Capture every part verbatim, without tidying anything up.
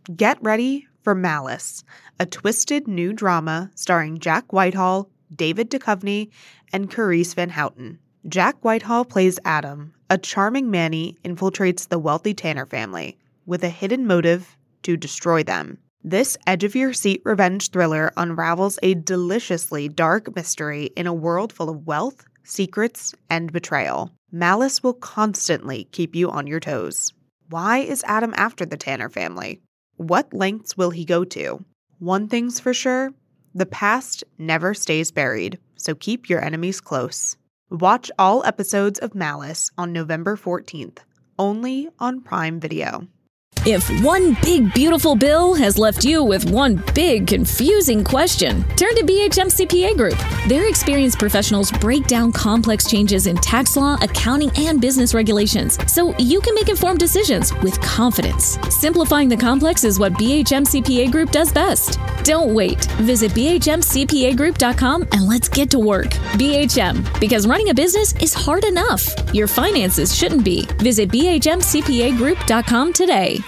Get ready for Malice, a twisted new drama starring Jack Whitehall, David Duchovny, and Carice Van Houten. Jack Whitehall plays Adam, a charming Manny infiltrates the wealthy Tanner family with a hidden motive to destroy them. This edge-of-your-seat revenge thriller unravels a deliciously dark mystery in a world full of wealth, secrets, and betrayal. Malice will constantly keep you on your toes. Why is Adam after the Tanner family? What lengths will he go to? One thing's for sure, the past never stays buried, so keep your enemies close. Watch all episodes of Malice on November fourteenth, only on Prime Video. If one big beautiful bill has left you with one big confusing question, turn to B H M C P A Group. Their experienced professionals break down complex changes in tax law, accounting, and business regulations so you can make informed decisions with confidence. Simplifying the complex is what B H M C P A Group does best. Don't wait. Visit B H M C P A group dot com and let's get to work. B H M, because running a business is hard enough. Your finances shouldn't be. Visit B H M C P A group dot com today.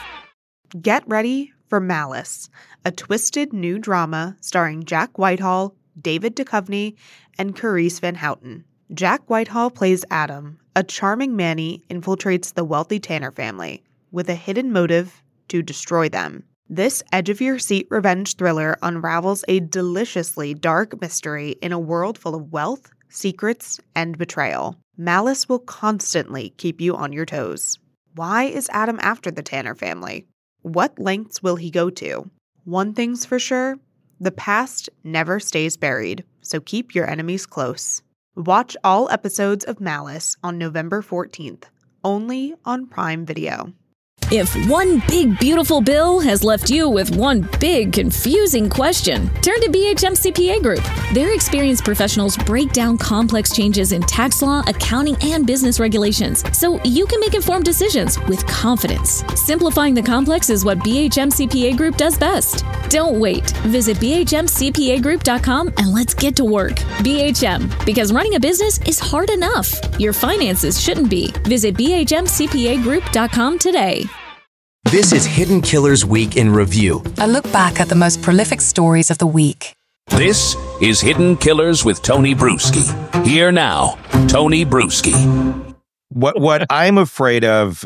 Get ready for Malice, a twisted new drama starring Jack Whitehall, David Duchovny, and Carice Van Houten. Jack Whitehall plays Adam, a charming Manny infiltrates the wealthy Tanner family with a hidden motive to destroy them. This edge-of-your-seat revenge thriller unravels a deliciously dark mystery in a world full of wealth, secrets, and betrayal. Malice will constantly keep you on your toes. Why is Adam after the Tanner family? What lengths will he go to? One thing's for sure, the past never stays buried, so keep your enemies close. Watch all episodes of Malice on November fourteenth, only on Prime Video. If one big beautiful bill has left you with one big confusing question, turn to B H M C P A Group. Their experienced professionals break down complex changes in tax law, accounting, and business regulations so you can make informed decisions with confidence. Simplifying the complex is what B H M C P A Group does best. Don't wait. Visit B H M C P A group dot com and let's get to work. B H M, because running a business is hard enough. Your finances shouldn't be. Visit B H M C P A group dot com today. This is Hidden Killers Week in Review. A look back at the most prolific stories of the week. This is Hidden Killers with Tony Bruschi. Here now, Tony Bruschi. What what I'm afraid of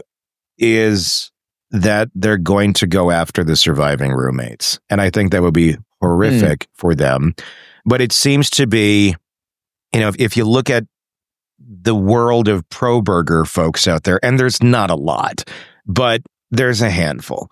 is that they're going to go after the surviving roommates. And I think that would be horrific mm. for them. But it seems to be, you know, if, if you look at the world of pro burger folks out there, and there's not a lot, but there's a handful.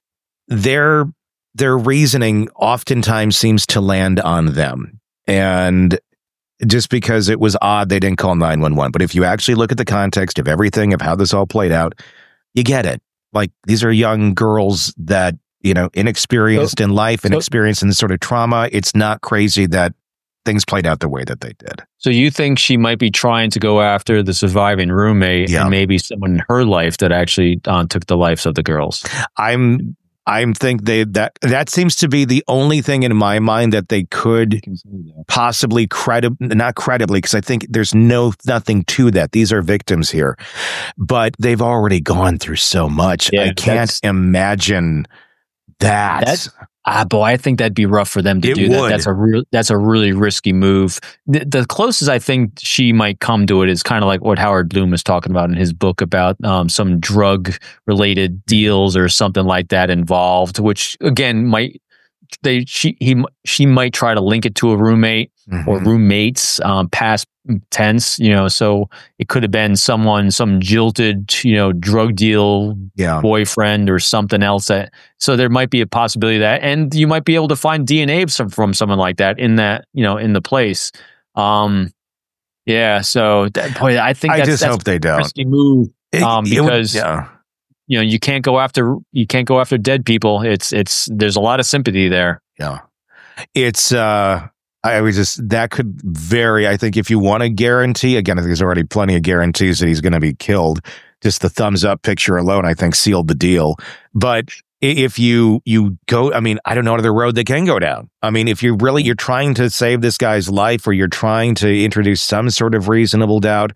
Their their reasoning oftentimes seems to land on them. And just because it was odd they didn't call nine one one. But if you actually look at the context of everything, of how this all played out, you get it. Like, these are young girls that, you know, inexperienced so, in life, so, inexperienced in this sort of trauma. It's not crazy that things played out the way that they did. So you think she might be trying to go after the surviving roommate yeah. and maybe someone in her life that actually uh, took the lives of the girls? I'm I'm think they that that seems to be the only thing in my mind that they could possibly credib not credibly, because I think there's no nothing to that. These are victims here, but they've already gone through so much. Yeah, I can't imagine that. That's, Ah, boy, I think that'd be rough for them to it do would. that. That's a real, that's a really risky move. The, the closest I think she might come to it is kind of like what Howard Bloom is talking about in his book about um, some drug-related deals or something like that involved, which again might they she he she might try to link it to a roommate mm-hmm. or roommates, um, past tense, you know. So it could have been someone, some jilted, you know, drug deal yeah. boyfriend or something else. That so there might be a possibility of that, and you might be able to find D N A from, from someone like that in that, you know, in the place. Um, yeah. So that, boy, I think I that's, just that's hope they don't. a risky move um, it, it because. Would, yeah. You know, you can't go after you can't go after dead people. It's it's there's a lot of sympathy there. Yeah, it's uh, I was just that could vary. I think if you want to guarantee, again, I think there's already plenty of guarantees that he's going to be killed. Just the thumbs up picture alone, I think, sealed the deal. But if you you go, I mean, I don't know another road they can go down. I mean, if you're really you're trying to save this guy's life, or you're trying to introduce some sort of reasonable doubt,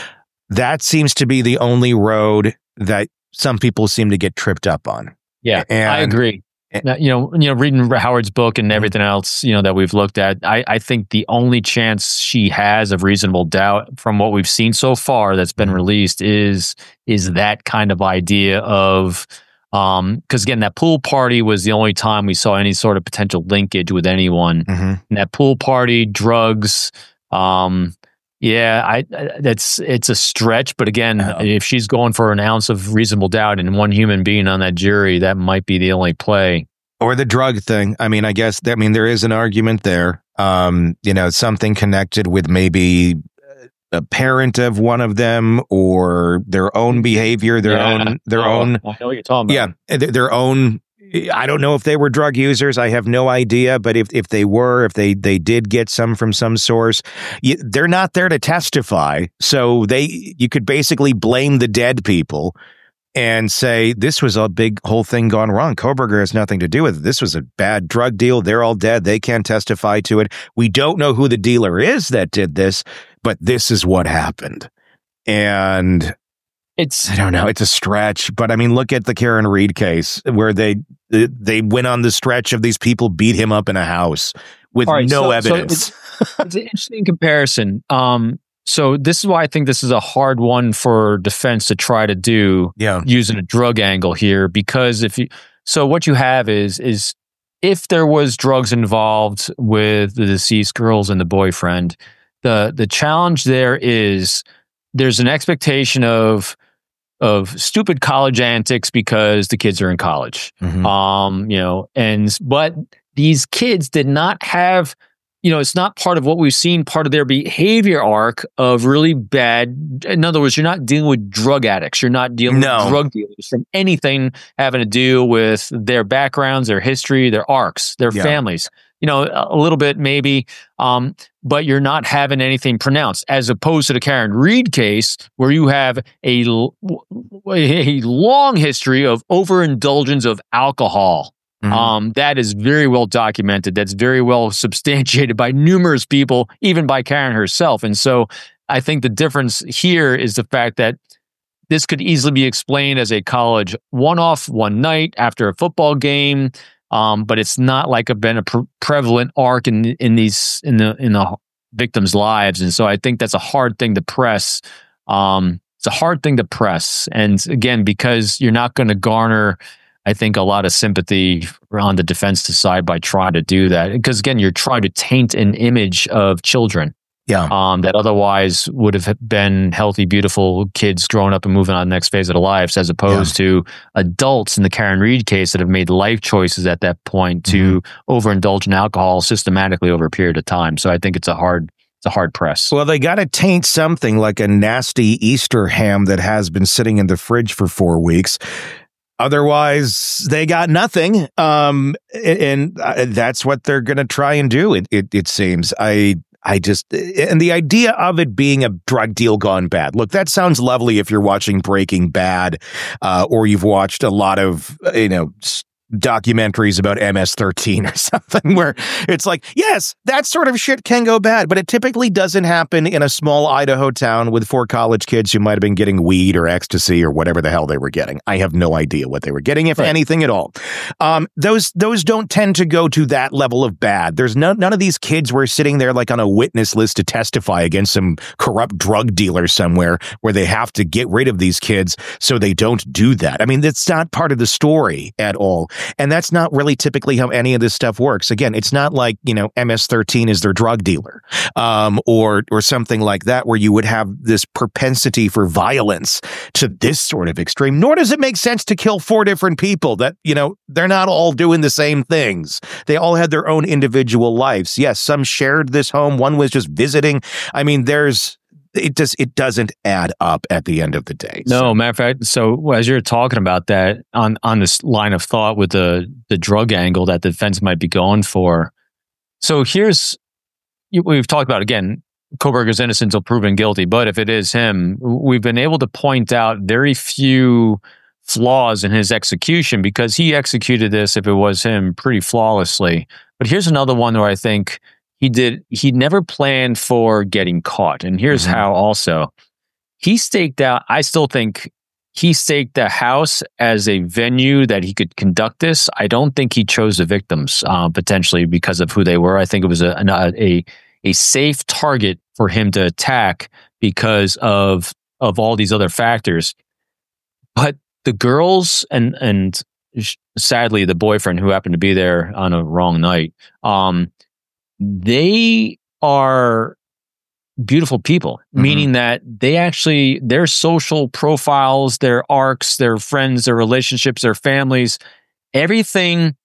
that seems to be the only road that some people seem to get tripped up on. Yeah, and, I agree. Now, you know, you know, reading Howard's book and everything else, you know, that we've looked at, I, I think the only chance she has of reasonable doubt from what we've seen so far that's been released is is that kind of idea of, um, because again, that pool party was the only time we saw any sort of potential linkage with anyone. Mm-hmm. And that pool party, drugs, um, yeah, I, I that's it's a stretch, but again, Yeah. if she's going for an ounce of reasonable doubt and one human being on that jury, that might be the only play. Or the drug thing. I mean, I guess, I mean, there is an argument there. Um, you know, something connected with maybe a parent of one of them or their own behavior, their Yeah. own, their Oh, own, I know what you're talking about. yeah, their, their own. I don't know if they were drug users. I have no idea. But if, if they were, if they, they did get some from some source, you, they're not there to testify. So they, you could basically blame the dead people and say, this was a big whole thing gone wrong. Kohberger has nothing to do with it. This was a bad drug deal. They're all dead. They can't testify to it. We don't know who the dealer is that did this, but this is what happened. And It's I don't know. It's a stretch, but I mean, look at the Karen Reed case where they they went on the stretch of these people beat him up in a house with All right, no so- so evidence. it's an interesting comparison. Um, so this is why I think this is a hard one for defense to try to do yeah. using a drug angle here, because if you, so what you have is, is if there was drugs involved with the deceased girls and the boyfriend, the, the challenge there is there's an expectation of, of stupid college antics because the kids are in college. Mhm. Um, you know, and, but these kids did not have, you know, it's not part of what we've seen, part of their behavior arc of really bad. In other words, you're not dealing with drug addicts. You're not dealing No. with drug dealers from anything having to do with their backgrounds, their history, their arcs, their Yeah. families. You know, a little bit maybe, um, but you're not having anything pronounced, as opposed to the Karen Reed case, where you have a, l- a long history of overindulgence of alcohol. Mhm. Um, that is very well documented. That's very well substantiated by numerous people, even by Karen herself. And so I think the difference here is the fact that this could easily be explained as a college one-off, one night after a football game. Um, but it's not like a been a pre- prevalent arc in in these in the in the victims' lives. And so I think that's a hard thing to press. Um, it's a hard thing to press. And again, because you're not going to garner, I think, a lot of sympathy on the defense side by trying to do that. Because again, you're trying to taint an image of children. Yeah. Um, that otherwise would have been healthy, beautiful kids growing up and moving on to the next phase of their lives, as opposed to adults in the Karen Reed case that have made life choices at that point to overindulge in alcohol systematically over a period of time. So I think it's a hard, it's a hard press. Well, they got to taint something like a nasty Easter ham that has been sitting in the fridge for four weeks. Otherwise, they got nothing. Um, and uh, that's what they're going to try and do. It, it, it seems. I, I just, and the idea of it being a drug deal gone bad. Look, that sounds lovely if you're watching Breaking Bad, uh, or you've watched a lot of, you know, documentaries about M S thirteen or something where it's like, yes, that sort of shit can go bad, but it typically doesn't happen in a small Idaho town with four college kids who might have been getting weed or ecstasy or whatever the hell they were getting. I have no idea what they were getting, if Right. anything at all. Um, those those don't tend to go to that level of bad. There's no, none of these kids were sitting there like on a witness list to testify against some corrupt drug dealer somewhere where they have to get rid of these kids so they don't do that. I mean, that's not part of the story at all. And that's not really typically how any of this stuff works. Again, it's not like, you know, M S thirteen is their drug dealer, um, or or something like that, where you would have this propensity for violence to this sort of extreme. Nor does it make sense to kill four different people that, you know, they're not all doing the same things. They all had their own individual lives. Yes, some shared this home. One was just visiting. I mean, there's It does. It doesn't add up at the end of the day. No, So- matter of fact, so as you're talking about that on, on this line of thought with the, the drug angle that the defense might be going for. So here's, we've talked about, again, Kohberger's innocent until proven guilty, but if it is him, we've been able to point out very few flaws in his execution, because he executed this, if it was him, pretty flawlessly. But here's another one where I think he did, he never planned for getting caught. And here's Mhm. how also. He staked out, I still think he staked the house as a venue that he could conduct this. I don't think he chose the victims uh, potentially because of who they were. I think it was a, a a safe target for him to attack because of of all these other factors. But the girls and and sadly the boyfriend who happened to be there on a wrong night, um, they are beautiful people, mm-hmm. meaning that they actually, their social profiles, their arcs, their friends, their relationships, their families, everything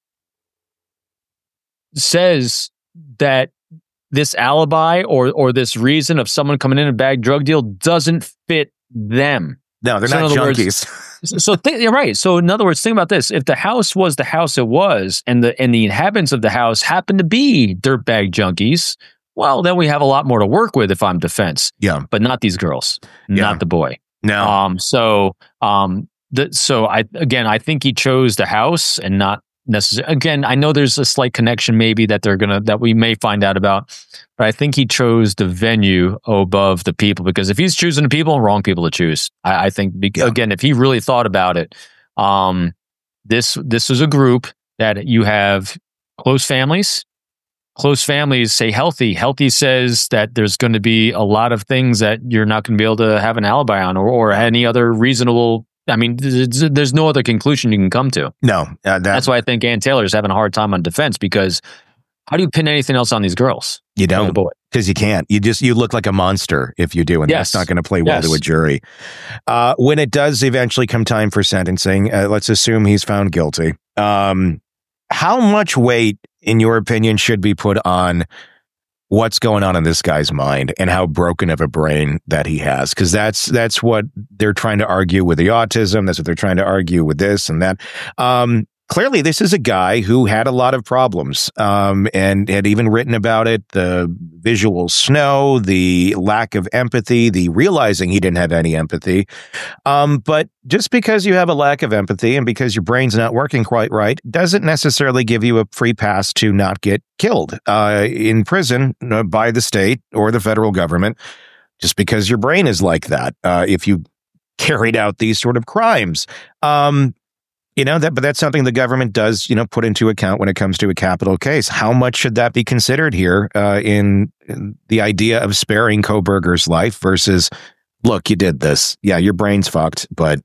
says that this alibi or or this reason of someone coming in a bag drug deal doesn't fit them. No, they're so not junkies. Words, so th- you're right. So in other words, think about this: if the house was the house it was, and the and the inhabitants of the house happen to be dirtbag junkies, well, then we have a lot more to work with if I'm defense. Yeah, but not these girls, yeah. not the boy. No. Um. So um. The, so I again, I think he chose the house and not necessarily. Again, I know there's a slight connection maybe that they're gonna that we may find out about, but I think he chose the venue above the people, because if he's choosing the people, wrong people to choose. I, I think be, yeah. again, if he really thought about it, um, this this is a group that you have close families. Close families say healthy. Healthy says that there's going to be a lot of things that you're not going to be able to have an alibi on, or, or any other reasonable. I mean, there's no other conclusion you can come to. No. Uh, that, That's why I think Ann Taylor is having a hard time on defense, because how do you pin anything else on these girls? You don't, because you can't. You just, you look like a monster if you do, and yes. that's not going to play well yes. to a jury. Uh, when it does eventually come time for sentencing, uh, let's assume he's found guilty. Um, how much weight, in your opinion, should be put on what's going on in this guy's mind and how broken of a brain that he has? Because that's that's what they're trying to argue with the autism. That's what they're trying to argue with this and that. Um, clearly, this is a guy who had a lot of problems um, and had even written about it. The visual snow, the lack of empathy, the realizing he didn't have any empathy. Um, but just because you have a lack of empathy and because your brain's not working quite right doesn't necessarily give you a free pass to not get killed uh, in prison uh, by the state or the federal government, just because your brain is like that. Uh, if you carried out these sort of crimes, um, you know that, but that's something the government does, you know, put into account when it comes to a capital case. How much should that be considered here uh, in, in the idea of sparing Kohberger's life versus, look, you did this. Yeah, your brain's fucked, but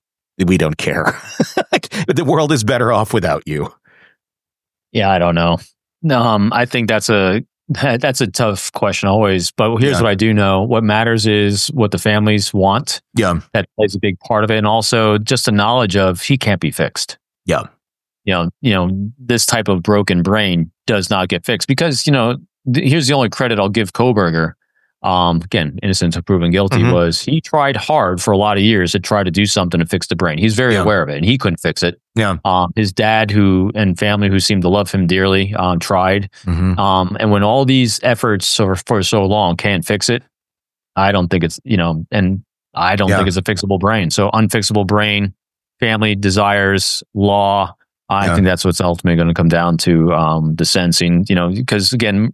we don't care. The world is better off without you. Yeah, I don't know. Um, I think that's a that's a tough question always. But here's yeah. what I do know: what matters is what the families want. Yeah, that plays a big part of it, and also just a knowledge of he can't be fixed. Yeah, you know, you know, this type of broken brain does not get fixed, because you know, th- here's the only credit I'll give Kohberger. Um, again, innocent until proven guilty, mm-hmm. was he tried hard for a lot of years to try to do something to fix the brain. He's very yeah. aware of it, and he couldn't fix it. Yeah. Um, his dad, who and family who seemed to love him dearly, um, tried. Mm-hmm. Um, and when all these efforts for, for so long can't fix it, I don't think it's, you know, and I don't yeah. think it's a fixable brain. So unfixable brain, family desires, law. I yeah. think that's what's ultimately going to come down to um, the sentencing. You know, because again,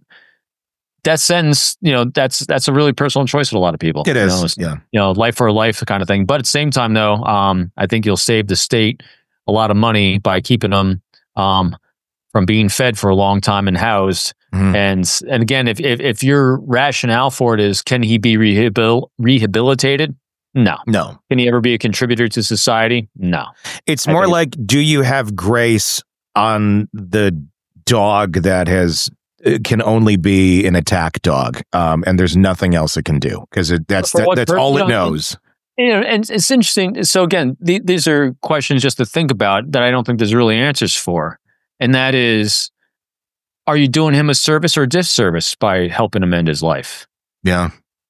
that sentence, you know, that's that's a really personal choice for a lot of people. It is, you know, yeah. You know, life for life kind of thing. But at the same time, though, um, I think you'll save the state a lot of money by keeping them um, from being fed for a long time and housed. Mm-hmm. And and again, if, if if your rationale for it is, can he be rehabil- rehabilitated? No. No. Can he ever be a contributor to society? No. It's more like, do you have grace on the dog that has... It can only be an attack dog, um, and there's nothing else it can do, because that's that, that's all it knows. You know, and it's interesting. So again, the, these are questions just to think about that I don't think there's really answers for, and that is, are you doing him a service or a disservice by helping him end his life? Yeah.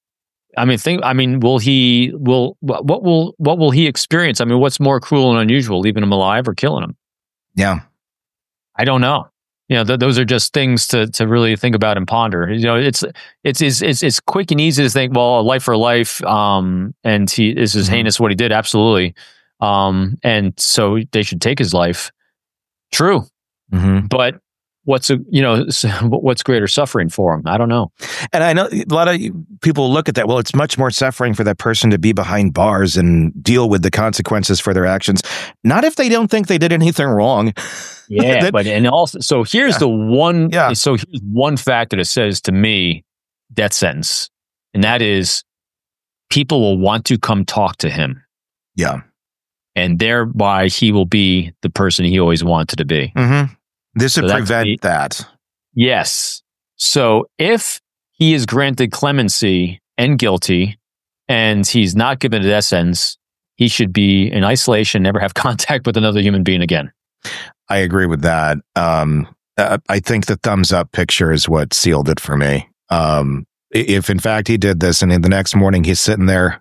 I mean, think. I mean, will he? Will what will what will he experience? I mean, what's more cruel and unusual, leaving him alive or killing him? Yeah, I don't know. You know, th- those are just things to to really think about and ponder. You know, it's it's it's it's, it's quick and easy to think, well, a life for life, um, and he this is mm-hmm. heinous what he did, absolutely, um, and so they should take his life. True, mm-hmm. but what's a, you know, what's greater suffering for him? I don't know. And I know a lot of people look at that. Well, it's much more suffering for that person to be behind bars and deal with the consequences for their actions. Not if they don't think they did anything wrong. Yeah, that, but and also, so here's yeah. the one. Yeah. So here's one factor that says to me death sentence, and that is people will want to come talk to him. Yeah, and thereby he will be the person he always wanted to be. Mm-hmm. This would so prevent the, that. Yes. So if he is granted clemency and guilty, and he's not given a death sentence, he should be in isolation, never have contact with another human being again. I agree with that. Um, uh, I think the thumbs up picture is what sealed it for me. Um, if in fact he did this, and in the next morning he's sitting there,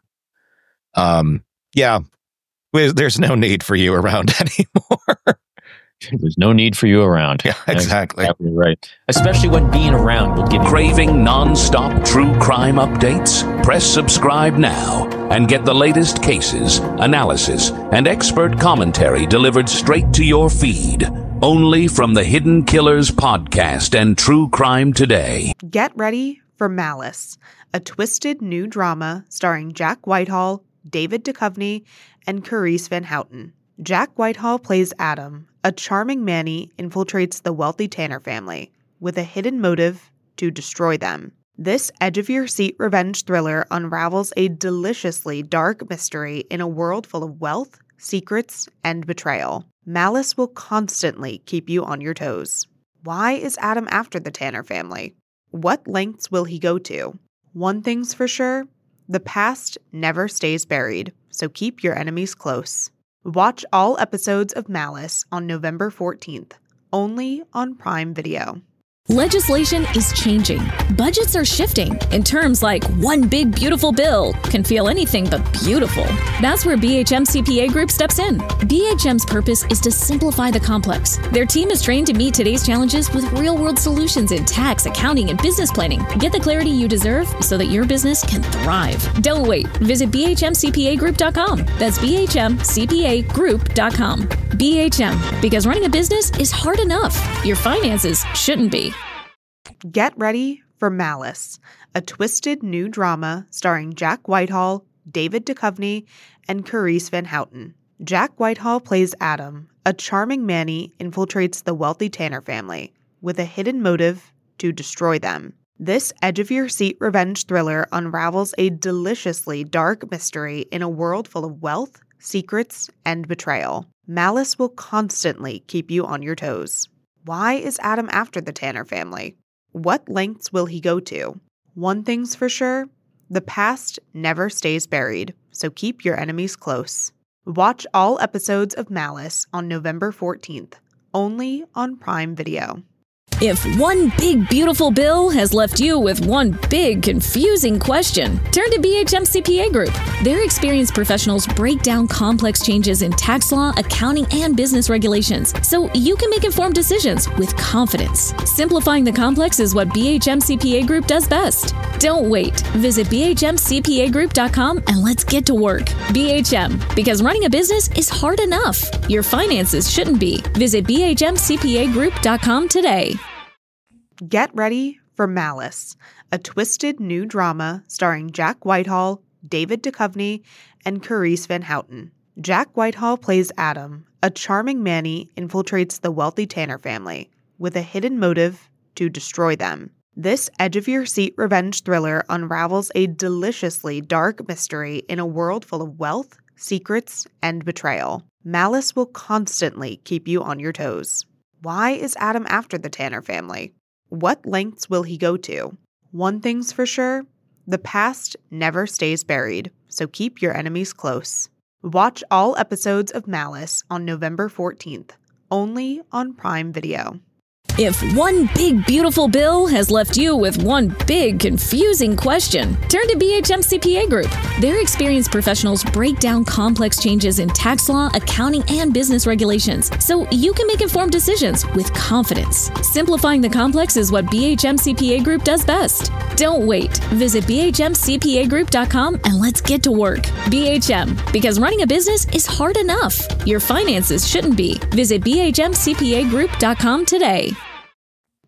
um, yeah, there's no need for you around anymore. There's no need for you around. Yeah, exactly. Exactly right. Especially when being around will give you... Craving non-stop true crime updates? Press subscribe now and get the latest cases, analysis, and expert commentary delivered straight to your feed. Only from the Hidden Killers podcast and True Crime Today. Get ready for Malice, a twisted new drama starring Jack Whitehall, David Duchovny, and Carice Van Houten. Jack Whitehall plays Adam. A charming Manny infiltrates the wealthy Tanner family with a hidden motive to destroy them. This edge-of-your-seat revenge thriller unravels a deliciously dark mystery in a world full of wealth, secrets, and betrayal. Malice will constantly keep you on your toes. Why is Adam after the Tanner family? What lengths will he go to? One thing's for sure, the past never stays buried, so keep your enemies close. Watch all episodes of Malice on November fourteenth, only on Prime Video. Legislation is changing. Budgets are shifting, and terms like one big beautiful bill can feel anything but beautiful. That's where B H M C P A Group steps in. B H M's purpose is to simplify the complex. Their team is trained to meet today's challenges with real-world solutions in tax, accounting, and business planning. Get the clarity you deserve so that your business can thrive. Don't wait. Visit B H M C P A group dot com. That's B H M C P A group dot com. B H M, because running a business is hard enough. Your finances shouldn't be. Get ready for Malice, a twisted new drama starring Jack Whitehall, David Duchovny, and Carice Van Houten. Jack Whitehall plays Adam. A charming Manny infiltrates the wealthy Tanner family with a hidden motive to destroy them. This edge-of-your-seat revenge thriller unravels a deliciously dark mystery in a world full of wealth, secrets, and betrayal. Malice will constantly keep you on your toes. Why is Adam after the Tanner family? What lengths will he go to? One thing's for sure, the past never stays buried, so keep your enemies close. Watch all episodes of Malice on November fourteenth, only on Prime Video. If one big beautiful bill has left you with one big confusing question, turn to B H M C P A Group. Their experienced professionals break down complex changes in tax law, accounting, and business regulations so you can make informed decisions with confidence. Simplifying the complex is what B H M C P A Group does best. Don't wait. Visit B H M C P A group dot com and let's get to work. B H M, because running a business is hard enough. Your finances shouldn't be. Visit B H M C P A group dot com today. Get ready for Malice, a twisted new drama starring Jack Whitehall, David Duchovny, and Carice Van Houten. Jack Whitehall plays Adam. A charming Manny infiltrates the wealthy Tanner family with a hidden motive to destroy them. This edge-of-your-seat revenge thriller unravels a deliciously dark mystery in a world full of wealth, secrets, and betrayal. Malice will constantly keep you on your toes. Why is Adam after the Tanner family? What lengths will he go to? One thing's for sure, the past never stays buried, so keep your enemies close. Watch all episodes of Malice on November fourteenth, only on Prime Video. If one big beautiful bill has left you with one big confusing question, turn to B H M C P A Group. Their experienced professionals break down complex changes in tax law, accounting, and business regulations so you can make informed decisions with confidence. Simplifying the complex is what B H M C P A Group does best. Don't wait. Visit B H M C P A group dot com and let's get to work. B H M, because running a business is hard enough. Your finances shouldn't be. Visit B H M C P A group dot com today.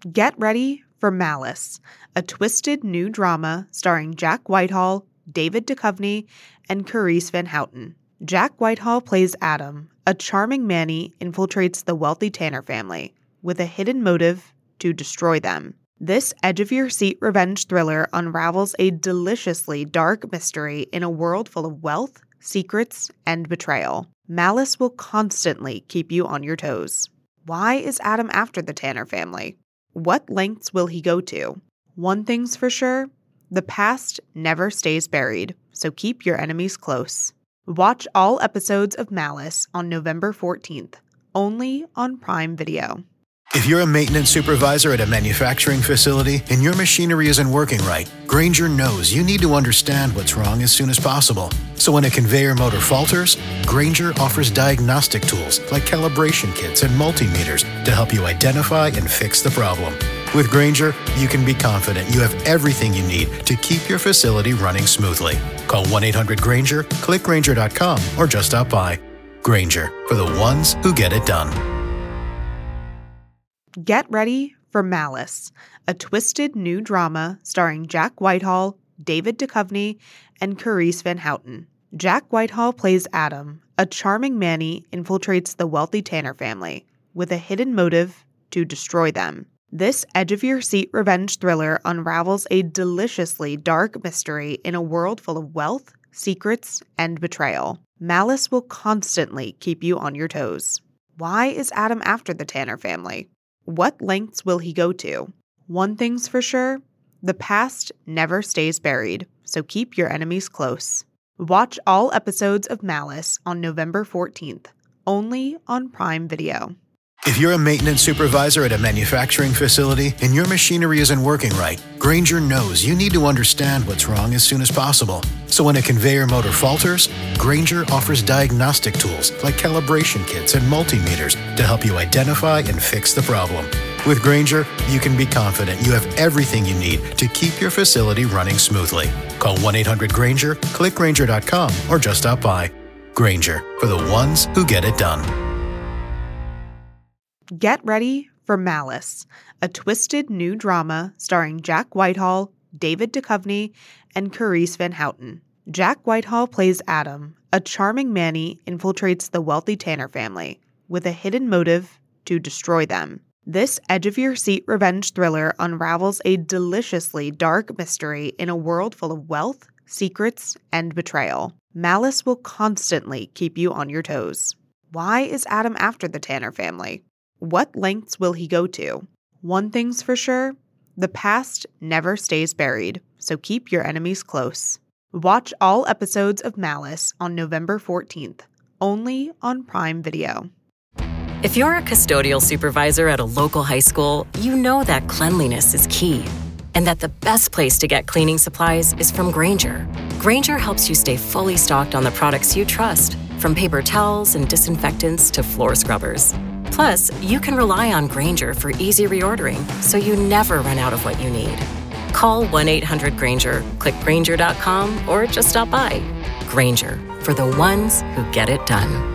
Get ready for Malice, a twisted new drama starring Jack Whitehall, David Duchovny, and Carice Van Houten. Jack Whitehall plays Adam, a charming Manny infiltrates the wealthy Tanner family with a hidden motive to destroy them. This edge-of-your-seat revenge thriller unravels a deliciously dark mystery in a world full of wealth, secrets, and betrayal. Malice will constantly keep you on your toes. Why is Adam after the Tanner family? What lengths will he go to? One thing's for sure, the past never stays buried, so keep your enemies close. Watch all episodes of Malice on November fourteenth, only on Prime Video. If you're a maintenance supervisor at a manufacturing facility and your machinery isn't working right, Grainger knows you need to understand what's wrong as soon as possible. So when a conveyor motor falters, Grainger offers diagnostic tools like calibration kits and multimeters to help you identify and fix the problem. With Grainger, you can be confident you have everything you need to keep your facility running smoothly. Call one eight hundred Grainger, click Grainger dot com, or just stop by. Grainger, for the ones who get it done. Get ready for Malice, a twisted new drama starring Jack Whitehall, David Duchovny, and Carice Van Houten. Jack Whitehall plays Adam, a charming Manny infiltrates the wealthy Tanner family with a hidden motive to destroy them. This edge-of-your-seat revenge thriller unravels a deliciously dark mystery in a world full of wealth, secrets, and betrayal. Malice will constantly keep you on your toes. Why is Adam after the Tanner family? What lengths will he go to? One thing's for sure, the past never stays buried, so keep your enemies close. Watch all episodes of Malice on November fourteenth, only on Prime Video. If you're a maintenance supervisor at a manufacturing facility and your machinery isn't working right, Grainger knows you need to understand what's wrong as soon as possible. So when a conveyor motor falters, Grainger offers diagnostic tools like calibration kits and multimeters to help you identify and fix the problem. With Grainger, you can be confident you have everything you need to keep your facility running smoothly. Call one eight hundred Grainger, click Grainger dot com, or just stop by. Grainger, for the ones who get it done. Get ready for Malice, a twisted new drama starring Jack Whitehall, David Duchovny, and Carice Van Houten. Jack Whitehall plays Adam, a charming Manny infiltrates the wealthy Tanner family with a hidden motive to destroy them. This edge-of-your-seat revenge thriller unravels a deliciously dark mystery in a world full of wealth, secrets, and betrayal. Malice will constantly keep you on your toes. Why is Adam after the Tanner family? What lengths will he go to? One thing's for sure, the past never stays buried, so keep your enemies close. Watch all episodes of Malice on November fourteenth, only on Prime Video. If you're a custodial supervisor at a local high school, you know that cleanliness is key, and that the best place to get cleaning supplies is from Grainger. Grainger helps you stay fully stocked on the products you trust, from paper towels and disinfectants to floor scrubbers. Plus, you can rely on Grainger for easy reordering, so you never run out of what you need. Call one eight hundred Grainger, click Grainger dot com, or just stop by. Grainger, for the ones who get it done.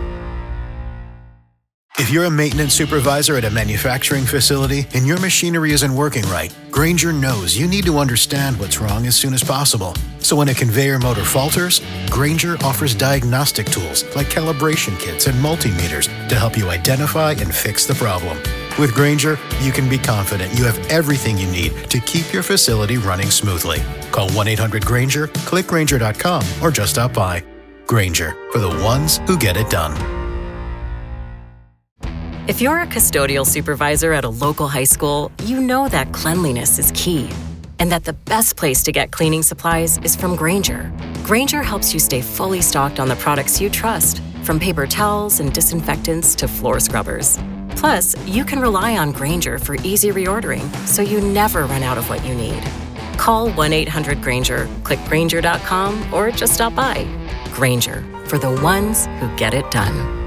If you're a maintenance supervisor at a manufacturing facility and your machinery isn't working right, Grainger knows you need to understand what's wrong as soon as possible. So when a conveyor motor falters, Grainger offers diagnostic tools like calibration kits and multimeters to help you identify and fix the problem. With Grainger, you can be confident you have everything you need to keep your facility running smoothly. Call one eight hundred Grainger, click Grainger dot com, or just stop by. Grainger, for the ones who get it done. If you're a custodial supervisor at a local high school, you know that cleanliness is key, and that the best place to get cleaning supplies is from Grainger. Grainger helps you stay fully stocked on the products you trust, from paper towels and disinfectants to floor scrubbers. Plus, you can rely on Grainger for easy reordering, so you never run out of what you need. Call one eight hundred Grainger, click Grainger dot com, or just stop by. Grainger, for the ones who get it done.